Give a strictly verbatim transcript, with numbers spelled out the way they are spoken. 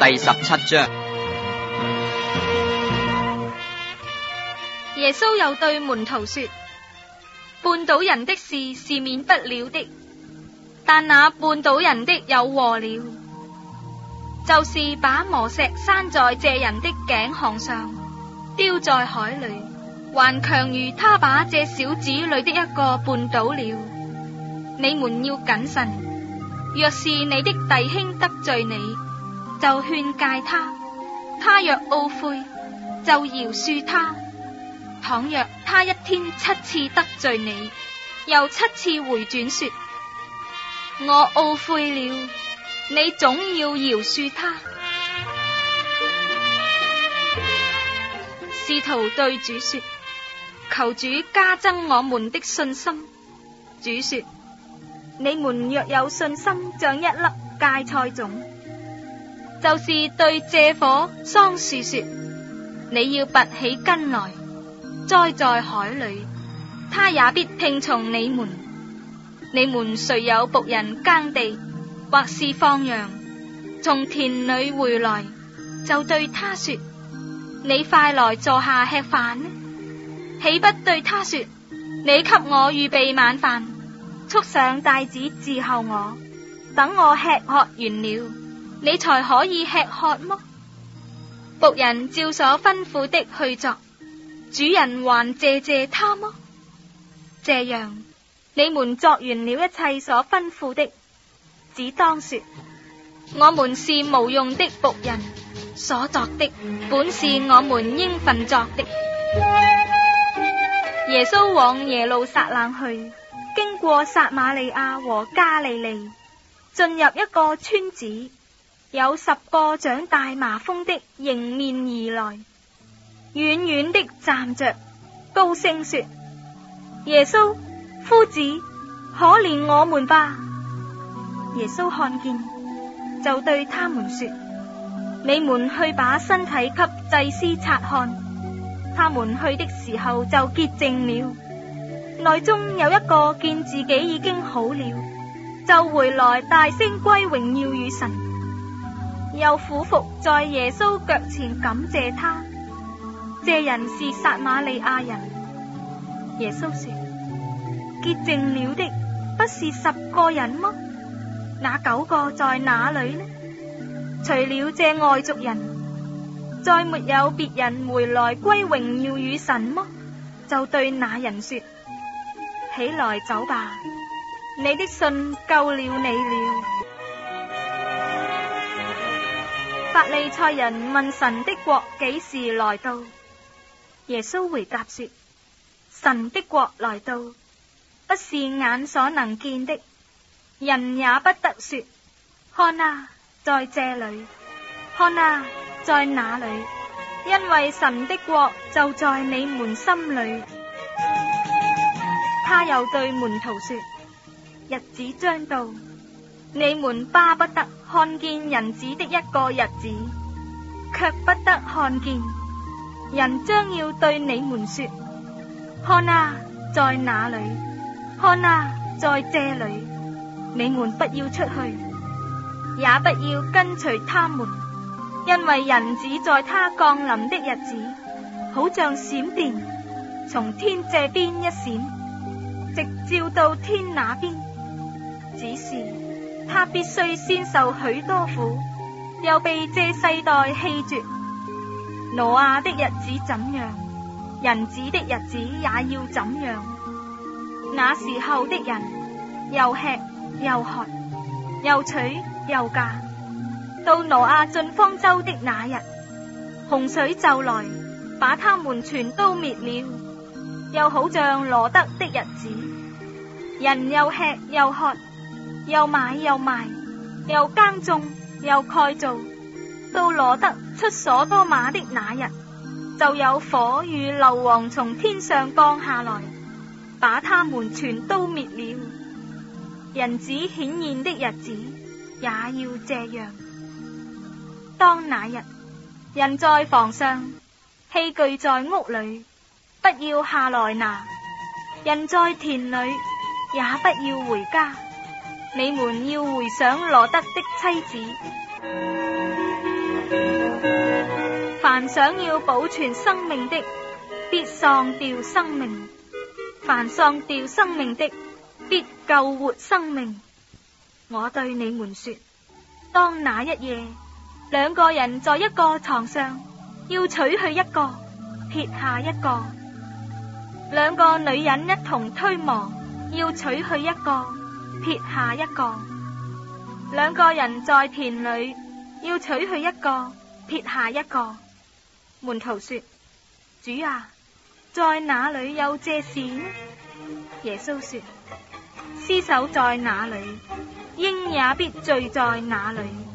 第十七章。 耶穌又對門徒說：絆倒人的事是免不了的，但那絆倒人的有禍了，就是把磨石拴在這人的頸項上，丟在海裏，還強如他把這小子裏的一個絆倒了。你們要謹慎，若是你的弟兄得罪你，就勸戒他，他若懊悔，就饒恕他。倘若他一天七次得罪你，又七次回轉說：我懊悔了，你總要饒恕他。使徒對主說：求主加增我們的信心。主說：你們若有信心像一粒芥菜種，就是對這棵桑樹說：你要拔起根來栽在海裏，他也必聽從你們。你們誰有僕人耕地，或是放羊，從田裏回來，就對他說：你快來坐下吃飯呢？豈不對他說：你給我預備晚飯，束上帶子伺候我，等我吃喝完了，你才可以吃喝麼？僕人照所吩咐的去作，主人還謝謝他麼？這樣，你們作完了一切所吩咐的，只當說：我們是無用的僕人，所作的本是我們應份作的。耶穌往耶路撒冷去，經過撒瑪利亞和加利利，進入一個村子，有十個長大麻風的迎面而來，遠遠的站着，高聲說：耶穌，夫子，可憐我們吧！耶穌看見，就對他們說：你們去把身體給祭司察看。他們去的時候就潔淨了。內中有一個見自己已經好了，就回來大聲歸榮耀與神，又俯伏在耶穌腳前感謝他。這人是撒瑪利亞人。耶穌說：潔淨了的不是十個人麼？那九個在哪裏呢？除了這外族人，再沒有別人回來歸榮耀與神麼？就對那人說：起來走吧，你的信救了你了。法利賽人問神的國幾時來到？耶穌回答說：神的國來到，不是眼所能見的，人也不得說：看啊，在這裏，看啊，在那裏，因為神的國就在你們心裏。他又對門徒說：日子將到，你們巴不得看見人子的一個日子，卻不得看見。人將要對你們說：看啊，在那裏，看啊，在這裏。你們不要出去，也不要跟隨他們，因為人子在他降臨的日子，好像閃電，從天這邊一閃，直照到天那邊。只是他必須先受許多苦，又被這世代棄絕。挪亞的日子怎樣，人子的日子也要怎樣。那時候的人又吃又喝，又娶又嫁。到挪亞進方舟的那日，洪水就來，把他們全都滅了。又好像羅得的日子，人又吃又喝，又買又賣，又耕種又蓋造。到羅得出所多瑪的那日，就有火與硫磺從天上降下來，把他們全都滅了。人子顯現的日子也要這樣。當那日，人在房上，器具在屋裏，不要下來拿；人在田裏，也不要回家。你們要回想羅得的妻子。 凡想要保存生命的，必喪掉生命；凡喪掉生命的，必救活生命。我對你們說，當那一夜，兩個人在一個床上，要取去一個，撇下一個；兩個女人一同推磨，要取去一個，撇下一個；兩個人在田裏，要取去一個，撇下一個。門徒說：主啊，在哪裏有這事呢？耶穌說：屍首在哪裏，鷹也必墜在哪裏。